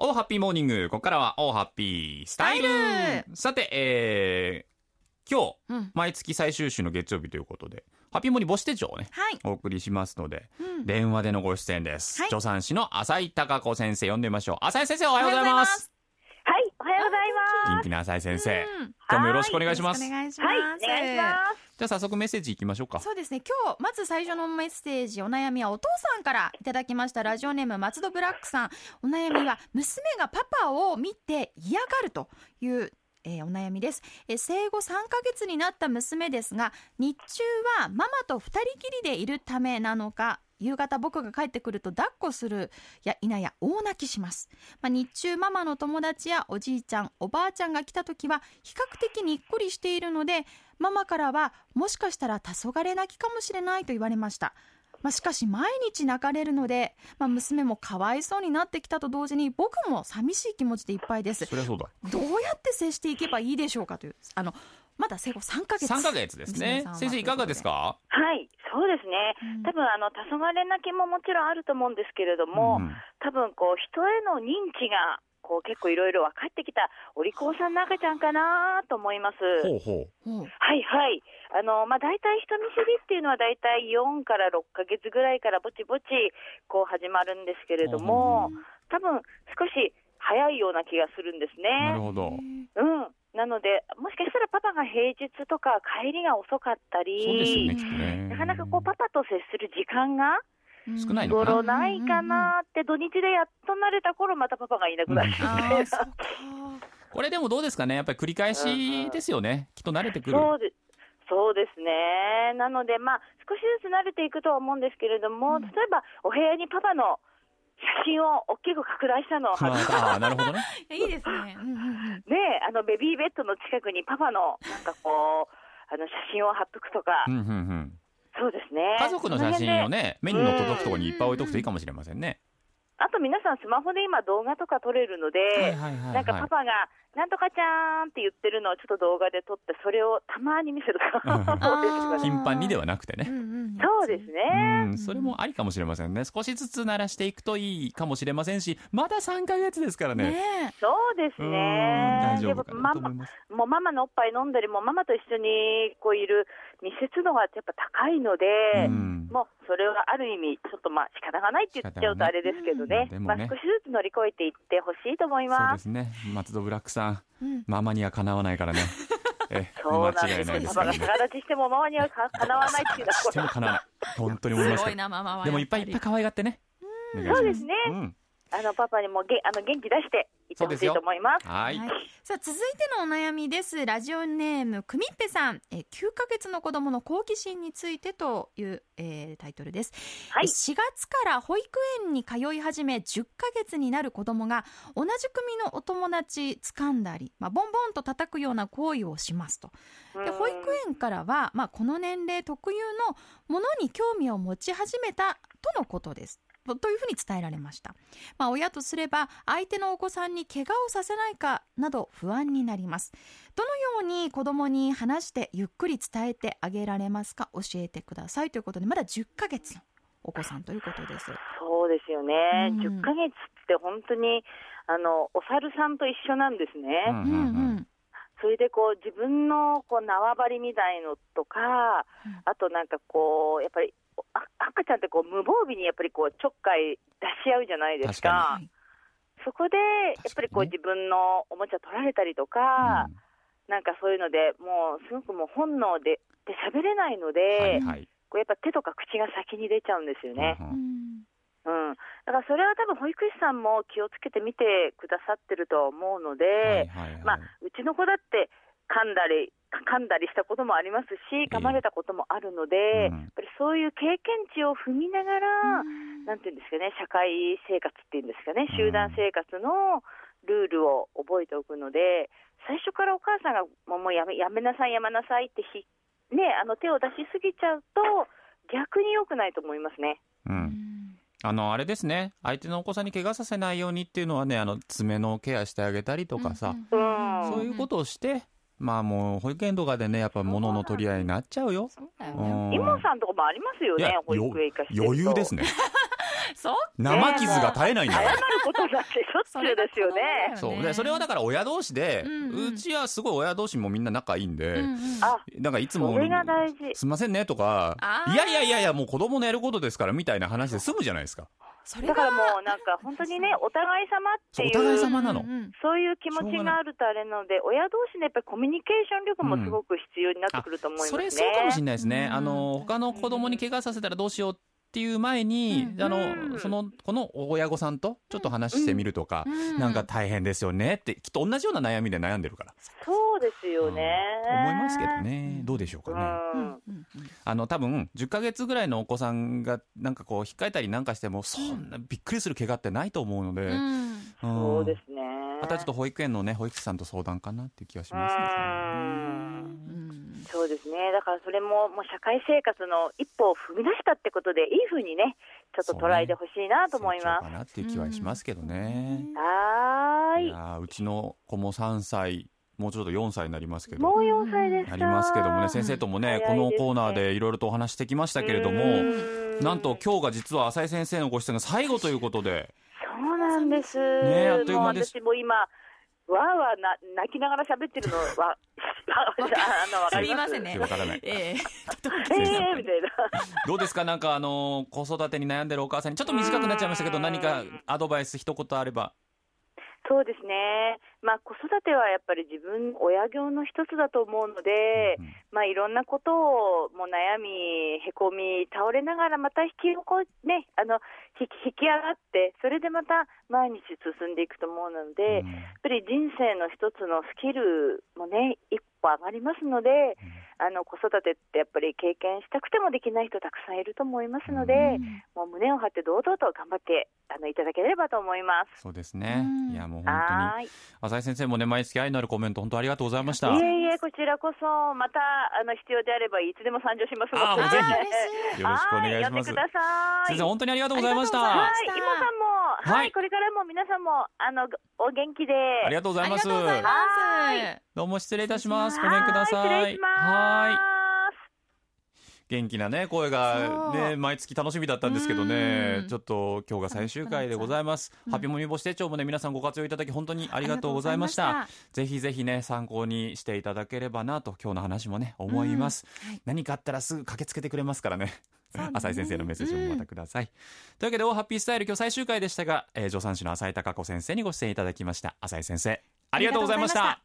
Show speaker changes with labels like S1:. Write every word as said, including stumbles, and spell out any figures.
S1: オーハッピーモーニング。ここからはオーハッピースタイル。さて、えー、今日、うん、毎月最終週の月曜日ということで、ハッピーモーニング母子手帳をね、はい、お送りしますので、うん、電話でのご出演です。はい、助産師の浅井貴子先生呼んでみましょう。浅井先生、おはようございます。
S2: はい、おはようございます。
S1: 元気な浅井先生、うん、今日もよろしくお願いします。
S2: お願いします。はい、お願いします。
S1: じゃあ早速メッセージいきましょうか。
S3: そうですね、今日まず最初のメッセージ、お悩みはお父さんからいただきました。ラジオネーム松戸ブラックさん。お悩みは娘がパパを見て嫌がるというえー、お悩みです。えー、生後さんかげつになった娘ですが、日中はママと二人きりでいるためなのか、夕方僕が帰ってくると抱っこするや否や大泣きします。まあ、日中ママの友達やおじいちゃんおばあちゃんが来た時は比較的にっこりしているので、ママからはもしかしたら黄昏泣きかもしれないと言われました。まあ、しかし毎日泣かれるので、まあ、娘もかわいそうになってきたと同時に僕も寂しい気持ちでいっぱいです。
S1: そりゃそうだ。
S3: どうやって接していけばいいでしょうかという、あのまだ生後さんかげつ。
S1: さんかげつですね。先生いかがですか？
S2: はい、そうですね、うん、多分あの黄昏泣きももちろんあると思うんですけれども、うん、多分こう人への認知がこう結構いろいろ分かってきたお利口さんの赤ちゃんかなと思います。
S1: ほうほう。
S2: はいはい。あのまあ、大体人見知りっていうのは大体よんからろっかげつぐらいからぼちぼちこう始まるんですけれども、多分少し早いような気がするんですね。
S1: なるほど。
S2: うん。なのでもしかしたらパパが平日とか帰りが遅かったり、
S1: そうですよね、きっとね、
S2: なかなかこうパパと接する時間が
S1: 少ないのかな、
S2: ないかなって、土日でやっと慣れた頃またパパがいなくなる、うん、
S1: これでもどうですかね、やっぱり繰り返しですよね、うん、きっと慣れてくる。
S2: そうで、そうですね。なのでまあ少しずつ慣れていくとは思うんですけれども、うん、例えばお部屋にパパの写真を大きく拡大したのを貼る。
S1: ああ、なるほどね。
S3: いいですね。うんうんうん、
S2: で、あのベビーベッドの近くにパパのなんかこうあの写真を貼っとくとか。
S1: うんうんうん、
S2: そうですね。
S1: 家族の写真をね、目にの届くところにいっぱい置いとくといいかもしれませんね。
S2: あと皆さんスマホで今動画とか撮れるので、はいはいはいはい、なんかパパがなんとかちゃーんって言ってるのをちょっと動画で撮ってそれをたまに見せるとか
S1: 頻繁にではなくてね、うんうん、
S2: そうですね、
S1: うん、それもありかもしれませんね。少しずつ慣らしていくといいかもしれませんし、まださんかげつですからね。
S2: ね、そうですね。
S1: 大丈夫かなと思います。
S2: もうママのおっぱい飲んだりもママと一緒にこういる密接度がやっぱ高いので、うん、もうそれはある意味ちょっとまあ仕方がないって言っちゃうとあれですけどね、うん、まあ、少しずつ乗り越えていってほしいと思います。
S1: そうですね。松戸ブラックさん、うん、ママにはかなわないからね。えそうなんです。間違いないですからね。
S2: パパが逆立ちしてもママにはかなわないっていうのは
S1: してもかなわない。本当に思います。
S3: すごいなママは。
S1: でもいっぱいいっぱい可愛がってね。
S2: うん、そうですね。うん、あのパパにもげあの元気出していってほしいと思います。
S1: はい。
S3: さあ続いてのお悩みです。ラジオネームくみっぺさん。えきゅうかげつの子供の好奇心についてという、えー、タイトルです。はい、しがつから保育園に通い始めじゅっかげつになる子供が同じ組のお友達掴んだり、まあ、ボンボンと叩くような行為をしますと。で保育園からは、まあ、この年齢特有のものに興味を持ち始めたとのことですというふうに伝えられました。まあ、親とすれば相手のお子さんに怪我をさせないかなど不安になります。どのように子供に話してゆっくり伝えてあげられますか、教えてくださいということで、まだじゅっかげつのお子さんということです。
S2: そうですよね、うん、じゅっかげつって本当にあのお猿さんと一緒なんですね、うんうんうん、それでこう自分のこう縄張りみたいのとか、うん、あとなんかこうやっぱり赤ちゃんってこう無防備にやっぱりこうちょっかい出し合うじゃないですか。そこでやっぱりこう自分のおもちゃ取られたりとか、うん、なんかそういうのでもうすごくもう本能でで喋れないので、はいはい、こうやっぱ手とか口が先に出ちゃうんですよね、うんうん、だからそれは多分保育士さんも気をつけて見てくださってると思うので、はいはいはい、まあ、うちの子だって噛んだり噛んだりしたこともありますし、噛まれたこともあるので、うん、やっぱりそういう経験値を踏みながら、うん、なんていうんですかね、社会生活っていうんですかね、集団生活のルールを覚えておくので、最初からお母さんがもう、もうやめ、やめなさいやめなさいってひ、ね、あの手を出しすぎちゃうと逆に良くないと思いますね。
S1: うん、あのあれですね、相手のお子さんに怪我させないようにっていうのはね、あの爪のケアしてあげたりとかさ、うん、そういうことをして、まあもう保育園とかでね、やっぱ物の取り合いになっちゃうよ。
S2: イモさんとかもありますよね、保育園行かしてると。
S1: 余裕ですね。 生傷が絶えないんだから。
S2: 謝ることだってしょっちゅうですよね。
S1: そうで、それはだから親同士で、うんうん、うちはすごい親同士もみんな仲いいんで、うんうん、だからいつも
S2: それが大事、
S1: すいませんねとか、いやいやいやいやもう子供のやることですからみたいな話で済むじゃないですか。
S2: それだからもうなんか本当にね、お互い様っていう、
S1: お互い様なの、
S2: そういう気持ちがあるとあれなので、親同士のやっぱりコミュニケーション力もすごく必要になってくると思いますね、うん、それ
S1: そうかもしれないですね、うん、あの他の子供に怪我させたらどうしようっていう前に、うん、あのそのこの親御さんとちょっと話してみるとか、うん、なんか大変ですよねってきっと同じような悩みで悩んでるから。
S2: そうですよね、
S1: うん、思いますけどね。どうでしょうかね、うん、あの多分じゅっかげつぐらいのお子さんがなんかこう引っかいたりなんかしてもそんなびっくりする怪我ってないと思うので、うん
S2: うん、そうですね。
S1: またちょっと保育園のね保育士さんと相談かなっていう気がしますね。
S2: そうですね。だからそれももう社会生活の一歩を踏み出したってことでいい風にねちょっと捉えてほしいなと思います。
S1: そうね、成長かなっていう気はしますけどね、
S2: うん、はーい。
S1: いやうちの子もさんさいもうちょっとよんさいになりますけど、
S2: もうよんさいですか。
S1: なりますけどもね、先生ともね、うん、このコーナーでいろいろとお話してきましたけれども、なんと今日が実は浅井先生のご出演が最後ということで。
S2: そうなんです、
S1: ね、あっという間です。
S2: もう私も今わーわーな泣きながら喋ってるのは
S3: すみませんね。
S1: わからない。
S3: えー、え
S2: ー、みたいな。
S1: どうですか、なんかあの子育てに悩んでるお母さんにちょっと短くなっちゃいましたけど、何かアドバイス一言あれば。
S2: そうですね、まあ、子育てはやっぱり自分親業の一つだと思うので、うんうん、まあ、いろんなことをもう悩みへこみ倒れながらまた引き起こ、ね、あの引き、引き上がってそれでまた毎日進んでいくと思うので、うん、やっぱり人生の一つのスキルもね一歩上がりますので、うん、あの子育てってやっぱり経験したくてもできない人たくさんいると思いますので、うん、もう胸を張って堂々と頑張ってあのいただければと思います。
S1: そうですね、うん、いやもう本当に浅井先生もね毎月愛のあるコメント本当ありがとうございました。
S2: いえいえこちらこそまたあの必要であればいつでも参上しますので、
S1: あぜひよろしくお願いします。
S2: 呼んでください。
S1: 先生本当にありがとうございました。
S2: はい、今さんも、はいはい、これからも皆さんもあのお元気で
S1: ありがとうございます。
S2: はい
S1: どうも失礼いたします。ごめんください。
S2: 失礼します。はい
S1: 元気なね声がね毎月楽しみだったんですけどね、ちょっと今日が最終回でございます。ハピモニ母子手帳もね皆さんご活用いただき本当にありがとうございました。ぜひぜひね参考にしていただければなと今日の話もね思います、うんはい、何かあったらすぐ駆けつけてくれますからね浅井先生のメッセージもまたください、うん、というわけでオーハッピースタイル今日最終回でしたが、えー、助産師の浅井貴子先生にご出演いただきました。浅井先生ありがとうございました。